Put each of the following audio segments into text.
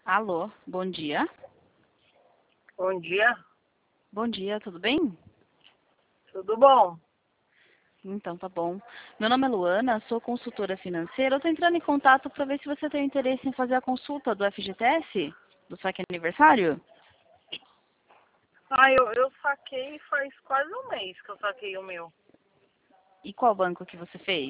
Alô, bom dia. Bom dia, Bom dia, tudo bem? tudo bom? Então, tá bom. Meu nome é Luana, sou consultora financeira. Eu tô entrando em contato para ver se você tem interesse em fazer a consulta do FGTS, do saque aniversário. Eu saquei faz quase um mês que eu saquei o meu. E qual banco que você fez?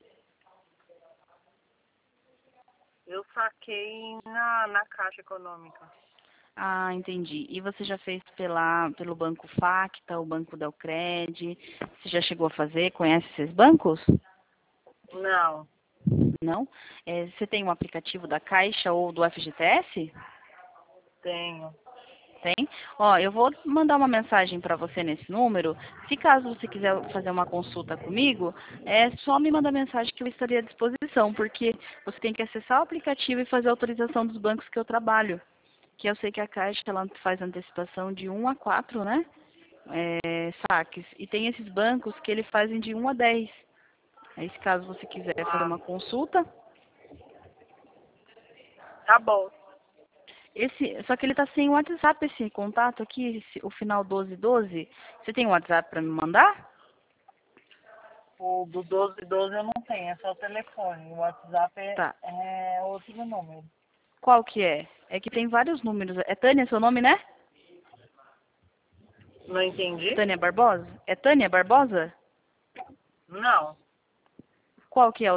Eu saquei na Caixa Econômica. Ah, entendi. E você já fez pelo Banco Facta, o Banco Delcred? Você já chegou a fazer? Conhece esses bancos? Não, Não? Você tem um aplicativo da Caixa ou do FGTS? tenho. Tem? Ó, eu vou mandar uma mensagem para você nesse número. Se caso você quiser fazer uma consulta comigo, é só me mandar mensagem que eu estaria à disposição, porque você tem que acessar o aplicativo e fazer a autorização dos bancos que eu trabalho. Que eu sei que a Caixa ela faz antecipação de 1 a 4, né? Saques. E tem esses bancos que eles fazem de 1 a 10. Aí, se caso você quiser fazer Ah, uma consulta, tá bom. só que ele tá sem o WhatsApp, esse contato aqui, o final 1212. Você tem um WhatsApp para me mandar? O do 1212 eu não tenho, é só o telefone. O WhatsApp Tá. é outro número. Qual que é? É que tem vários números. É Tânia seu nome, né? Não entendi? Tânia Barbosa? É Tânia Barbosa? Não. Qual que é